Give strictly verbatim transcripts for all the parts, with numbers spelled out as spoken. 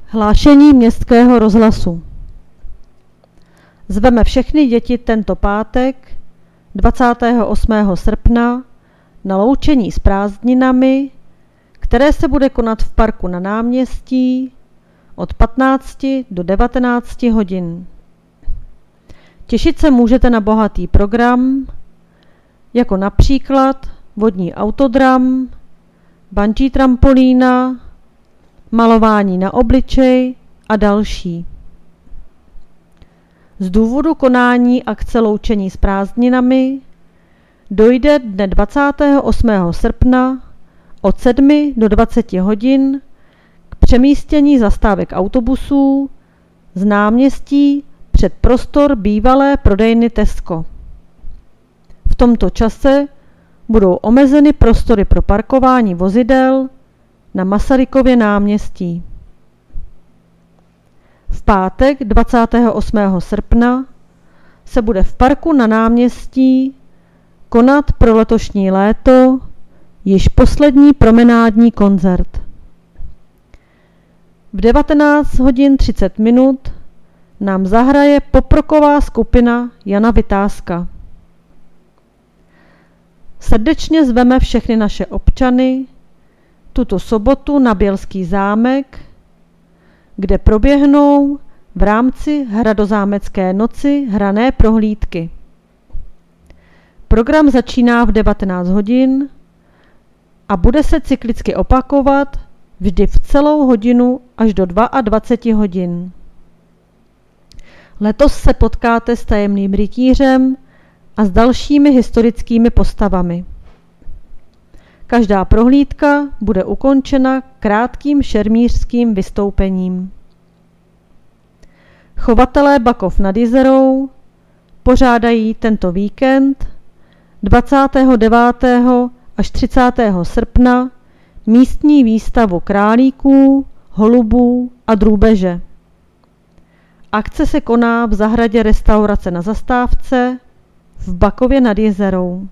Hlášení městského rozhlasu. Zveme všechny děti tento pátek, dvacátého osmého srpna, na loučení s prázdninami, které se bude konat v parku na Náměstí od patnácti do devatenácti hodin. Těšit se můžete na bohatý program, jako například vodní autodram, bungee trampolína, malování na obličej a další. Z důvodu konání akce loučení s prázdninami dojde dne dvacátého osmého srpna od sedmi do dvaceti hodin k přemístění zastávek autobusů z náměstí před prostor bývalé prodejny Tesco. V tomto čase budou omezeny prostory pro parkování vozidel na Masarykově náměstí. V pátek dvacátého osmého srpna se bude v parku na Náměstí konat pro letošní léto již poslední promenádní koncert. V devatenáct hodin třicet minut nám zahraje poproková skupina Jana Vytázka. Srdečně zveme všechny naše občany tuto sobotu na Bělský zámek, kde proběhnou v rámci Hradozámecké noci hrané prohlídky. Program začíná v devatenáct hodin a bude se cyklicky opakovat vždy v celou hodinu až do dvaceti dvou hodin. Letos se potkáte s tajemným rytířem a s dalšími historickými postavami. Každá prohlídka bude ukončena krátkým šermířským vystoupením. Chovatelé Bakov nad Jizerou pořádají tento víkend dvacátého devátého až třicátého srpna místní výstavu králíků, holubů a drůbeže. Akce se koná v zahradě restaurace Na zastávce v Bakově nad Jizerou.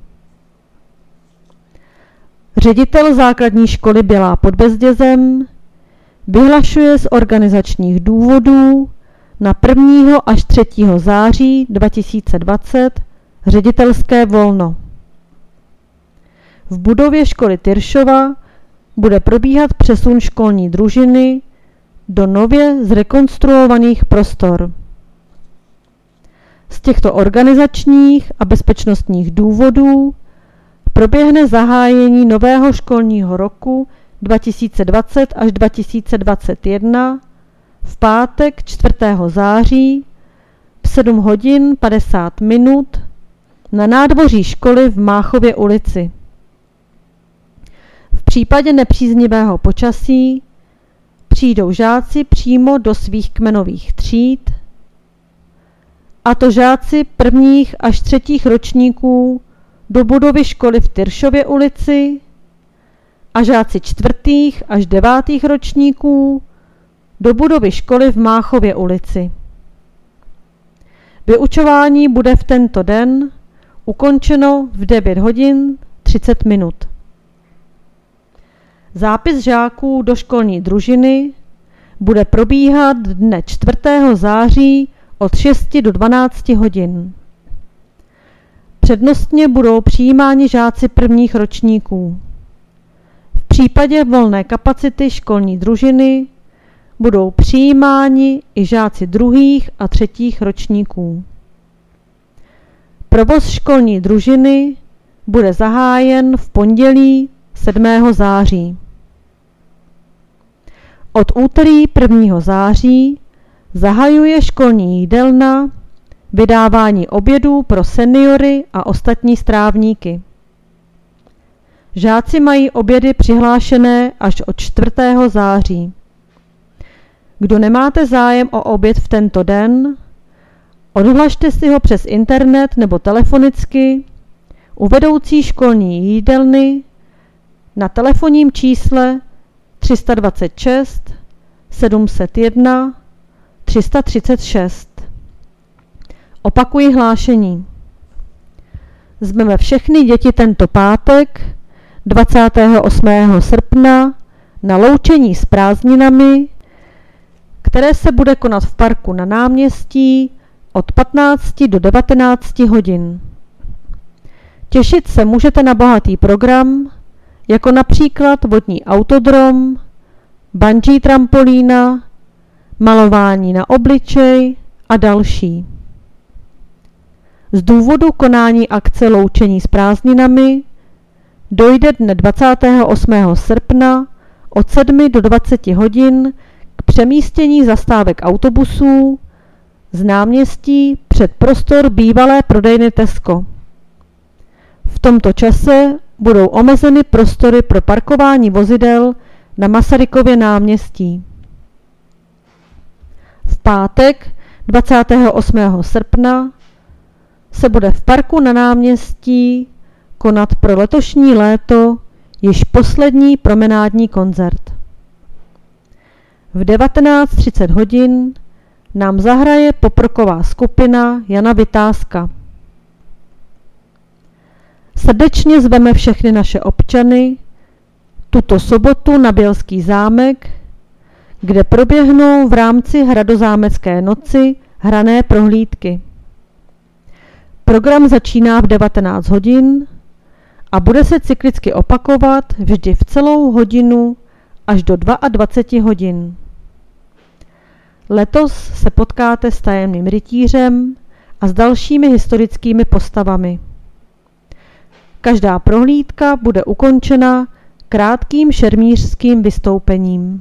Ředitel základní školy Bělá pod Bezdězem vyhlašuje z organizačních důvodů na prvního až třetího září dva tisíce dvacet ředitelské volno. V budově školy Tyršova bude probíhat přesun školní družiny do nově zrekonstruovaných prostor. Z těchto organizačních a bezpečnostních důvodů proběhne zahájení nového školního roku dva tisíce dvacet až dva tisíce dvacet jedna v pátek čtvrtého září v sedm hodin padesát minut na nádvoří školy v Máchově ulici. V případě nepříznivého počasí přijdou žáci přímo do svých kmenových tříd, a to žáci prvních až třetích ročníků do budovy školy v Tyršově ulici a žáci čtvrtých až devátých ročníků do budovy školy v Máchově ulici. Vyučování bude v tento den ukončeno v devět hodin třicet minut. Zápis žáků do školní družiny bude probíhat dne čtvrtého září od šesti do dvanácti hodin. Přednostně budou přijímáni žáci prvních ročníků. V případě volné kapacity školní družiny budou přijímáni i žáci druhých a třetích ročníků. Provoz školní družiny bude zahájen v pondělí sedmého září. Od úterý prvního září zahajuje školní jídelna vydávání obědů pro seniory a ostatní strávníky. Žáci mají obědy přihlášené až od čtvrtého září. Kdo nemáte zájem o oběd v tento den, odhlašte si ho přes internet nebo telefonicky u vedoucí školní jídelny na telefonním čísle tři sta dvacet šest sedm set jedna tři sta třicet šest. Opakuji hlášení. Zveme všechny děti tento pátek dvacátého osmého srpna na loučení s prázdninami, které se bude konat v parku na náměstí od patnácti do devatenácti hodin. Těšit se můžete na bohatý program, jako například vodní autodrom, bungee trampolína, malování na obličej a další. Z důvodu konání akce Loučení s prázdninami dojde dne dvacátého osmého srpna od sedmi do dvaceti hodin k přemístění zastávek autobusů z náměstí před prostor bývalé prodejny Tesco. V tomto čase budou omezeny prostory pro parkování vozidel na Masarykově náměstí. V pátek dvacátého osmého srpna se bude v parku na náměstí konat pro letošní léto již poslední promenádní koncert. V devatenáct třicet hodin nám zahraje poproková skupina Jana Vytázka. Srdečně zveme všechny naše občany tuto sobotu na Bělský zámek, kde proběhnou v rámci Hradozámecké noci hrané prohlídky. Program začíná v devatenáct hodin a bude se cyklicky opakovat vždy v celou hodinu až do dvaceti dvou hodin. Letos se potkáte s tajemným rytířem a s dalšími historickými postavami. Každá prohlídka bude ukončena krátkým šermířským vystoupením.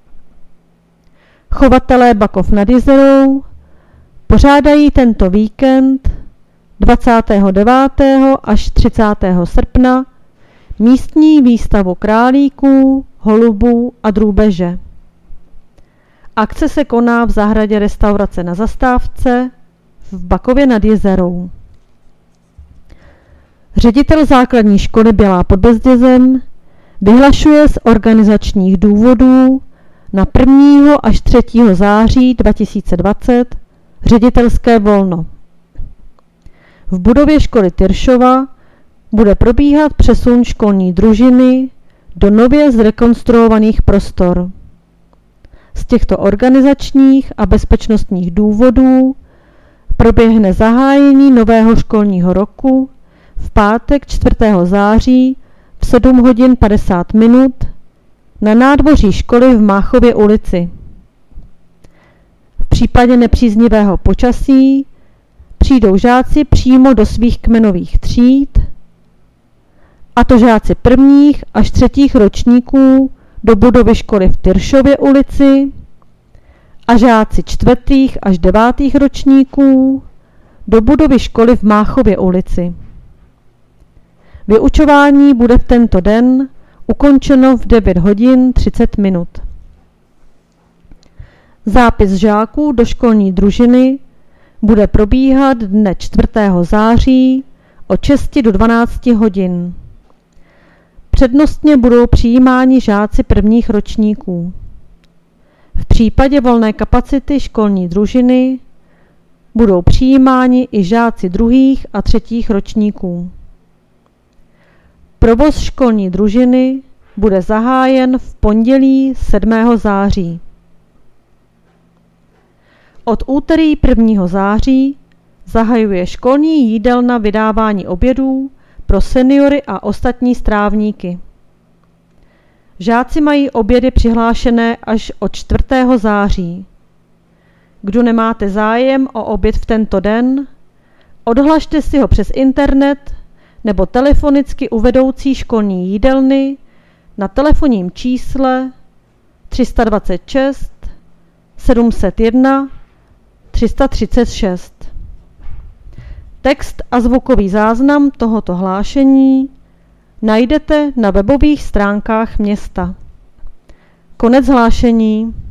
Chovatelé Bakov nad Jizerou pořádají tento víkend dvacátého devátého až třicátého srpna místní výstavu králíků, holubů a drůbeže. Akce se koná v zahradě restaurace Na zastávce v Bakově nad Jizerou. Ředitel základní školy Bělá pod Bezdězem vyhlašuje z organizačních důvodů na prvního až třetího září dva tisíce dvacet ředitelské volno. V budově školy Tyršova bude probíhat přesun školní družiny do nově zrekonstruovaných prostor. Z těchto organizačních a bezpečnostních důvodů proběhne zahájení nového školního roku v pátek čtvrtého září v sedm hodin padesát minut na nádvoří školy v Máchově ulici. V případě nepříznivého počasí přijdou žáci přímo do svých kmenových tříd, a to žáci prvních až třetích ročníků do budovy školy v Tyršově ulici a žáci čtvrtých až devátých ročníků do budovy školy v Máchově ulici. Vyučování bude v tento den ukončeno v devět hodin třicet minut. Zápis žáků do školní družiny bude probíhat dne čtvrtého září od šesti do dvanácti hodin. Přednostně budou přijímáni žáci prvních ročníků. V případě volné kapacity školní družiny budou přijímáni i žáci druhých a třetích ročníků. Provoz školní družiny bude zahájen v pondělí sedmého září. Od úterý prvního září zahajuje školní jídelna vydávání obědů pro seniory a ostatní strávníky. Žáci mají obědy přihlášené až od čtvrtého září. Kdo nemáte zájem o oběd v tento den, odhlašte si ho přes internet nebo telefonicky u vedoucí školní jídelny na telefonním čísle tři sta dvacet šest sedm set jedna tři sta třicet šest. Text a zvukový záznam tohoto hlášení najdete na webových stránkách města. Konec hlášení.